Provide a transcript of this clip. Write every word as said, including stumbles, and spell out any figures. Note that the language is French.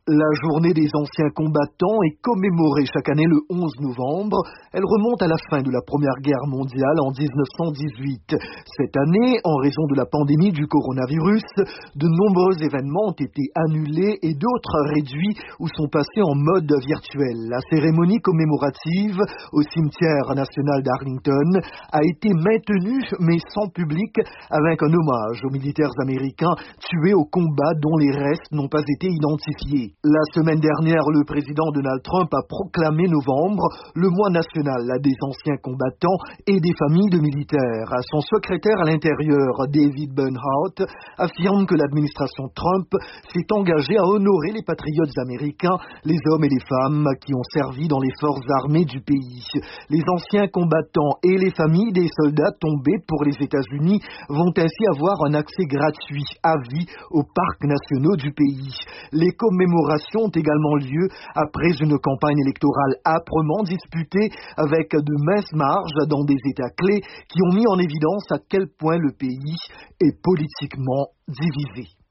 La journée des anciens combattants est commémorée chaque année le onze novembre. Elle remonte à la fin de la Première Guerre mondiale en dix-neuf cent dix-huit. Cette année, en raison de la pandémie du coronavirus, de nombreux événements ont été annulés et d'autres réduits ou sont passés en mode virtuel. La cérémonie commémorative au cimetière national d'Arlington a été maintenue mais sans public, avec un hommage aux militaires américains tués au combat dont les restes n'ont pas été identifiés. La semaine dernière, le président Donald Trump a proclamé novembre le mois national des anciens combattants et des familles de militaires. Son secrétaire à l'intérieur, David Bernhardt, affirme que l'administration Trump s'est engagée à honorer les patriotes américains, les hommes et les femmes qui ont servi dans les forces armées du pays. Les anciens combattants et les familles des soldats tombés pour les États-Unis vont ainsi avoir un accès gratuit à vie aux parcs nationaux du pays. Les commémorations ont également lieu après une campagne électorale âprement disputée avec de minces marges dans des États clés qui ont mis en évidence à quel point le pays est politiquement divisé.